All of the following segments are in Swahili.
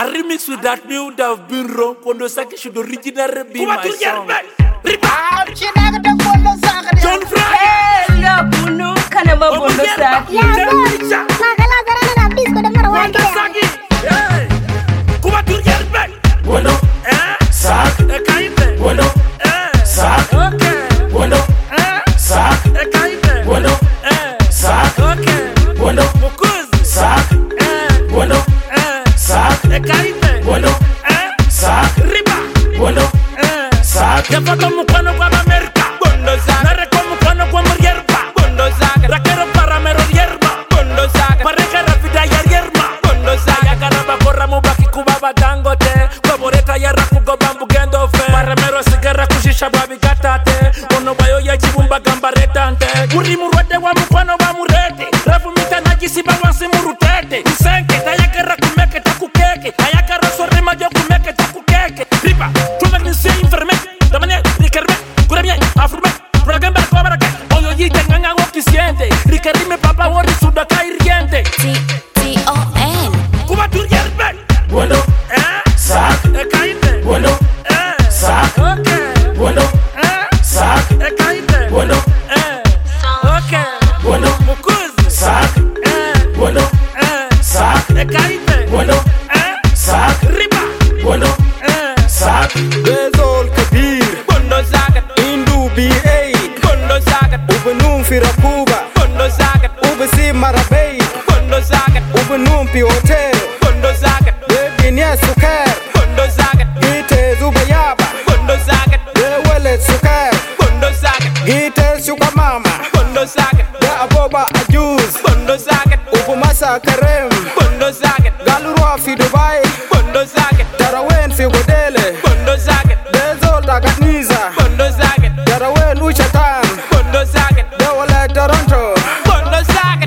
A remix with that new Dav Binro Kondo Saki should originally be my song. John Fry Bunu kana mabondo Saki. Kuma Turger back. Bueno, Sak, Kaite. bueno, Sak, Okay. bueno, Sak, Kaite. bueno, Sak, Okay. bueno, Mukuzi. Sak, bueno, Sak, Kaite. bueno, Sak, Riba. bueno, Sak, Yafato mukwano kwa Amerika. Bondo Saki. Nareko mukwano kwa Murierba. Bondo Saki. Rakero para mero hierba. Bondo Saki. Pareka rafida ya hierba. Bondo Saki. Ayakaraba korra mubaki kubaba dangote. Kwaboreta ya rakugo bambu gendo fe. Paramero sigara kushisha babi gatate. Ono bayo ya chibumba gamba retante. Muri murwede wa mukwano wa murete. Rafu mita najisi bawansi murutete. Usenke tayakara kumeke takukeke. Ayakara sorima jo kumeke takukeke. Riba, tumagnisia inferme. Damane, rikerme, kuremye, afurme. Pragamba kobarake. Oyo yite nganga wakisiente. Rikerime papa wori sudaka iriente. T-O-N. Kuma turgerbe. bueno, Sak, Kaite. bueno, Sak, Okay. bueno, Sak, Kaite. bueno, Okay. bueno, Mukuzi. Sak, bueno, Sak, Kaite. bueno, Sak, Riba. bueno, Sak, Bezol Kabir, Bondo Saki. Indu B8, Bondo Saki. Ubenum Firakuba, Bondo Saki. Ubesi Marabay, Bondo Saki. Ubenum Pi Hotel, Bondo Saki. Bebinia Sukar, Bondo Saki. Gite Zubayaba, Bondo Saki. Bewelet Sukar, Bondo Saki. Gite Sukamama, Bondo Saki. Be Aboba Ajuz, Bondo Saki. Ubumasa Karem, Bondo Saki. Galurwa Fi Dubai, Bondo Saki. Tarawen Fi Godele, Bondo Saki. Bezol Tagatniza, Bondo Saki. Tarawen Uchatan, Bondo Saki. Bewale Toronto, Bondo Saki.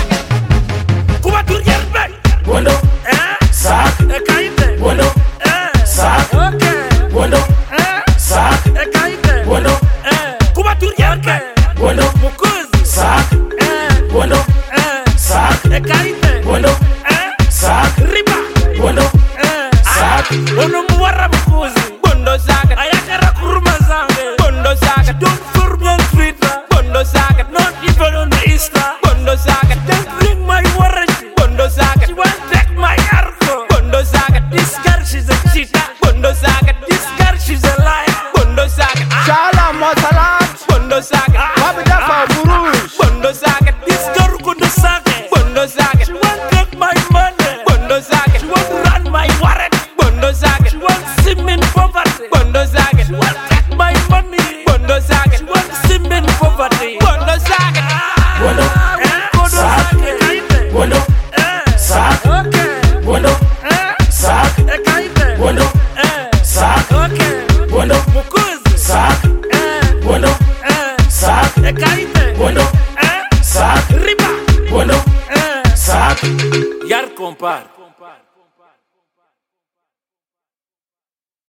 Kuma turgerbe. bueno, Sak, Kaite. bueno, Sak, Okay. bueno, Sak, Kaite. bueno, Kuma turgerbe. bueno, Mukuzi. Sak, bueno, Sak, Kaite. bueno, Sak, Riba. bueno, Sak, Ono muwara mukuzi. Bondo Saki. Ayakara kuruma zange. Bondo Saki. Don't form me on Twitter. Bondo Saki. Not even on the Insta. Bondo Saki. Don't bring my warranty. Bondo Saki. She won't take my arco. Bondo Saki. This girl, she's a cheater. Bondo Saki. This girl, she's a liar. Bondo Saki. Shalom Masalat, Bondo Saki. Wabidafa Buruj, Bondo Saki. This girl could do something. Bondo Saki. She won't take my money. Bondo Saki. She won't run my warrant. Bondo Saki. She won't see me in poverty. Bondo Saki. She won't take my money. Bondo Saki. She won't see me in poverty. Bondo Saki. bueno, Kodo sake. Kaite. bueno, Sak, Okay. bueno, Sak, Kaite. bueno, Sak, Okay. bueno, Mukuzi. Sak, bueno, Sak, Kaite. bueno, Sak, Riba. bueno, Sak. Yar compar.